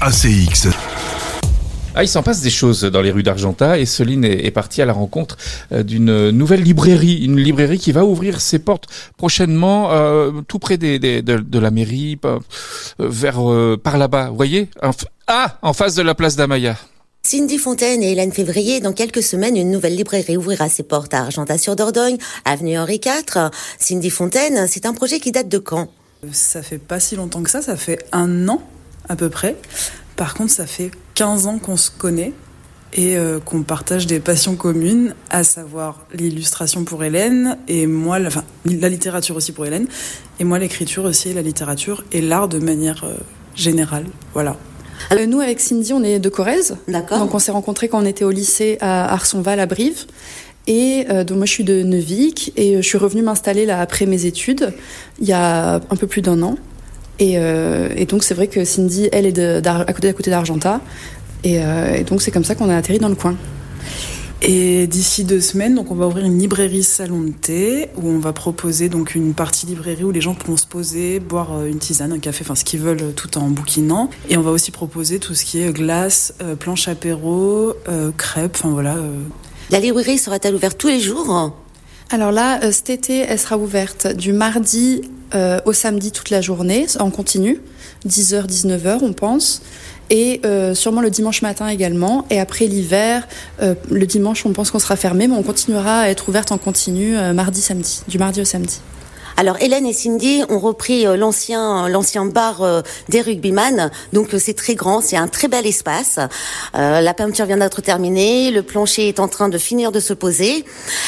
ACX. Il s'en passe des choses dans les rues d'Argentat et Soline est partie à la rencontre d'une nouvelle librairie. Une librairie qui va ouvrir ses portes prochainement tout près de la mairie, par là-bas. Vous voyez ? En face de la place d'Amaya. Cindy Fontaine et Hélène Février, dans quelques semaines, une nouvelle librairie ouvrira ses portes à Argentat-sur-Dordogne, avenue Henri IV. Cindy Fontaine, c'est un projet qui date de quand ? Ça fait pas si longtemps que ça fait 1 an à peu près. Par contre, ça fait 15 ans qu'on se connaît et qu'on partage des passions communes, à savoir l'illustration pour Hélène et moi, la littérature aussi pour Hélène, et moi l'écriture aussi, et la littérature et l'art de manière générale. Voilà. Nous, avec Cindy, on est de Corrèze. D'accord. Donc on s'est rencontrés quand on était au lycée à Arsonval, à Brive. Et donc moi, je suis de Neuvic et je suis revenue m'installer là après mes études, il y a un peu plus d'1 an. Et donc c'est vrai que Cindy, elle est à côté d'Argentat. Et donc c'est comme ça qu'on a atterri dans le coin. Et d'ici 2 semaines, donc on va ouvrir une librairie salon de thé où on va proposer donc une partie librairie où les gens pourront se poser, boire une tisane, un café, enfin ce qu'ils veulent tout en bouquinant. Et on va aussi proposer tout ce qui est glace, planche apéro, crêpes, enfin voilà. La librairie sera-t-elle ouverte tous les jours ? Alors là, cet été, elle sera ouverte du mardi au samedi toute la journée, en continu, 10h, 19h on pense. Et sûrement le dimanche matin également. Et après l'hiver, le dimanche, on pense qu'on sera fermé, mais on continuera à être ouverte en continu mardi-samedi, du mardi au samedi. Alors Hélène et Cindy ont repris l'ancien bar des rugbyman, donc c'est très grand, c'est un très bel espace. La peinture vient d'être terminée, le plancher est en train de finir de se poser.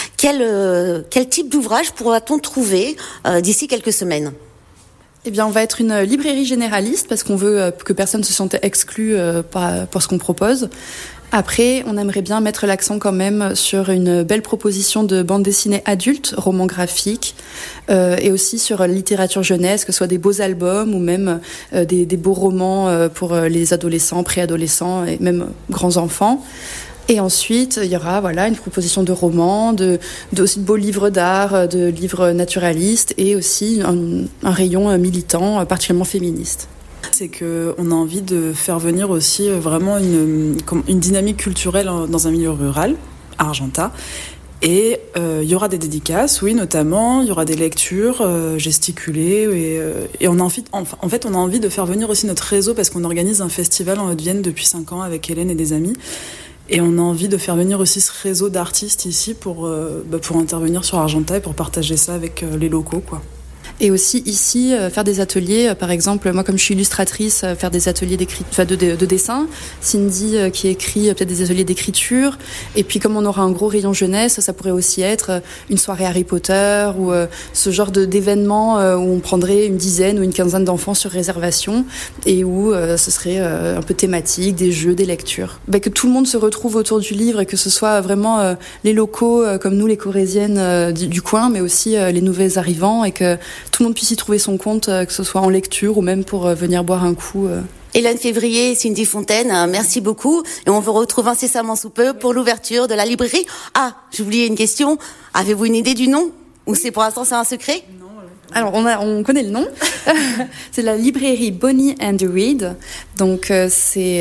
Quel type d'ouvrage pourra-t-on trouver d'ici quelques semaines ? Eh bien, on va être une librairie généraliste parce qu'on veut que personne ne se sente exclu par ce qu'on propose. Après, on aimerait bien mettre l'accent quand même sur une belle proposition de bande dessinée adulte, romans graphiques, et aussi sur la littérature jeunesse, que ce soit des beaux albums ou même des beaux romans pour les adolescents, préadolescents et même grands enfants. Et ensuite, il y aura une proposition de romans, aussi de beaux livres d'art, de livres naturalistes et aussi un rayon militant, particulièrement féministe. C'est qu'on a envie de faire venir aussi vraiment une dynamique culturelle dans un milieu rural, à Argentat. Et il y aura des dédicaces, oui, notamment. Il y aura des lectures gesticulées. Et on a envie de faire venir aussi notre réseau parce qu'on organise un festival en Haute-Vienne depuis 5 ans avec Hélène et des amis. Et on a envie de faire venir aussi ce réseau d'artistes ici pour intervenir sur Argentat et pour partager ça avec les locaux, quoi. Et aussi ici, faire des ateliers, par exemple, moi comme je suis illustratrice, faire des ateliers de dessin, Cindy qui écrit peut-être des ateliers d'écriture, et puis comme on aura un gros rayon jeunesse, ça pourrait aussi être une soirée Harry Potter, ou ce genre d'événement où on prendrait une dizaine ou une quinzaine d'enfants sur réservation, et où ce serait un peu thématique, des jeux, des lectures. Que tout le monde se retrouve autour du livre, et que ce soit vraiment les locaux, comme nous les Corréziennes du coin, mais aussi les nouveaux arrivants, et que tout le monde puisse y trouver son compte, que ce soit en lecture ou même pour venir boire un coup. Hélène Février, Cindy Fontaine, merci beaucoup. Et on vous retrouve incessamment sous peu pour l'ouverture de la librairie. J'ai oublié une question. Avez-vous une idée du nom ? Ou pour l'instant c'est un secret ? Alors on connaît le nom. C'est la librairie Bonnie and Reed. Donc c'est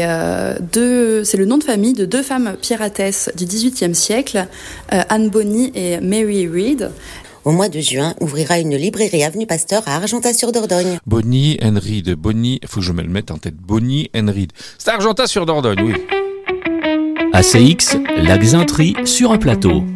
le nom de famille de 2 femmes pirates du XVIIIe siècle, Anne Bonny et Mary Reed. Au mois de juin, ouvrira une librairie avenue Pasteur à Argentat-sur-Dordogne. Bonnie and Reed. Bonnie, il faut que je me le mette en tête. Bonnie and Reed. C'est Argentat-sur-Dordogne, oui. ACX, la Xintrie sur un plateau.